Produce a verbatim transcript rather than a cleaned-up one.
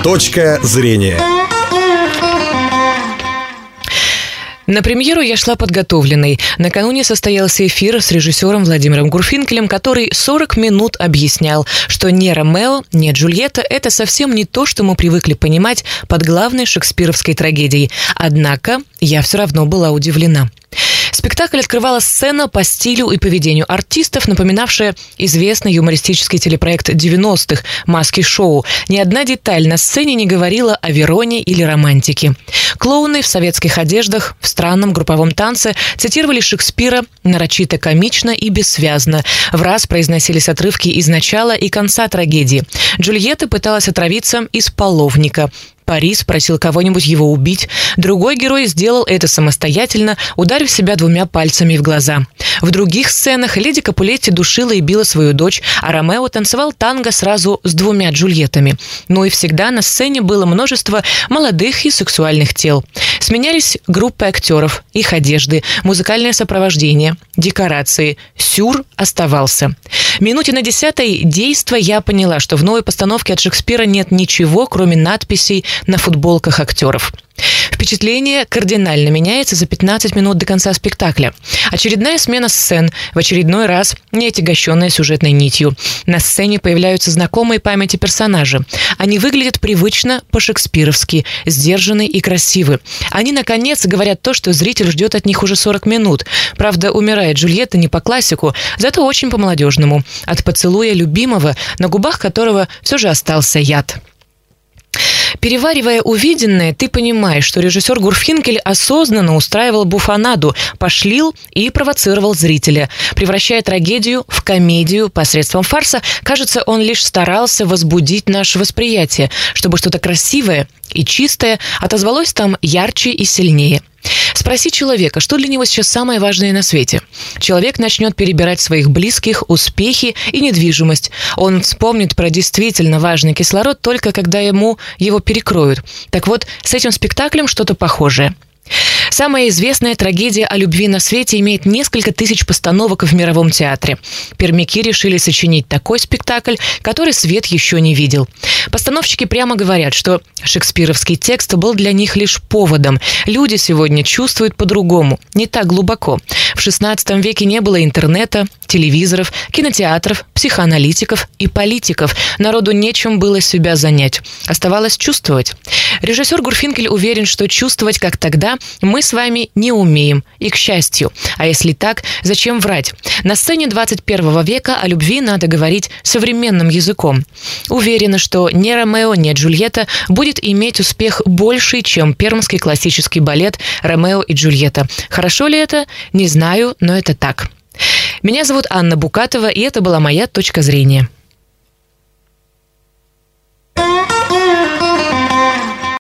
Точка зрения. На премьеру я шла подготовленной. Накануне состоялся эфир с режиссером Владимиром Гурфинкелем, который сорок минут объяснял, что не Ромео, не Джульетта – это совсем не то, что мы привыкли понимать под главной шекспировской трагедией. Однако я все равно была удивлена. Спектакль открывала сцена по стилю и поведению артистов, напоминавшая известный юмористический телепроект девяностых «Маски-шоу». Ни одна деталь на сцене не говорила о Вероне или романтике. Клоуны в советских одеждах, в странном групповом танце цитировали Шекспира нарочито комично и бессвязно. В раз произносились отрывки из начала и конца трагедии. Джульетта пыталась отравиться из половника. Парис просил кого-нибудь его убить. Другой герой сделал это самостоятельно, ударив себя двумя пальцами в глаза. В других сценах леди Капулетти душила и била свою дочь, а Ромео танцевал танго сразу с двумя Джульеттами. Но и всегда на сцене было множество молодых и сексуальных тел. Сменялись группы актеров, их одежды, музыкальное сопровождение, декорации. Сюр оставался. Минуте на десятой действа я поняла, что в новой постановке от Шекспира нет ничего, кроме надписей на футболках актеров. Впечатление кардинально меняется за пятнадцать минут до конца спектакля. Очередная смена сцен, в очередной раз не отягощенная сюжетной нитью. На сцене появляются знакомые памяти персонажи. Они выглядят привычно по-шекспировски, сдержанны и красивы. Они, наконец, говорят то, что зритель ждет от них уже сорок минут. Правда, умирает Джульетта не по классику, зато очень по-молодежному. От поцелуя любимого, на губах которого все же остался яд. Переваривая увиденное, ты понимаешь, что режиссер Гурфинкель осознанно устраивал буфонаду, пошлил и провоцировал зрителя. Превращая трагедию в комедию посредством фарса, кажется, он лишь старался возбудить наше восприятие, чтобы что-то красивое и чистое отозвалось там ярче и сильнее. Спроси человека, что для него сейчас самое важное на свете. Человек начнет перебирать своих близких, успехи и недвижимость. Он вспомнит про действительно важный кислород только когда ему его перекроют. Так вот, с этим спектаклем что-то похожее. Самая известная трагедия о любви на свете имеет несколько тысяч постановок в мировом театре. Пермяки решили сочинить такой спектакль, который свет еще не видел. Постановщики прямо говорят, что шекспировский текст был для них лишь поводом. Люди сегодня чувствуют по-другому, не так глубоко. В шестнадцатом веке не было интернета, телевизоров, кинотеатров, психоаналитиков и политиков. Народу нечем было себя занять. Оставалось чувствовать. Режиссер Гурфинкель уверен, что чувствовать, как тогда, мы с вами не умеем. И к счастью. А если так, зачем врать? На сцене двадцать первого века о любви надо говорить современным языком. Уверена, что ни Ромео, ни Джульетта будет иметь успех больший, чем пермский классический балет «Ромео и Джульетта». Хорошо ли это? Не знаю, но это так. Меня зовут Анна Букатова, и это была моя точка зрения.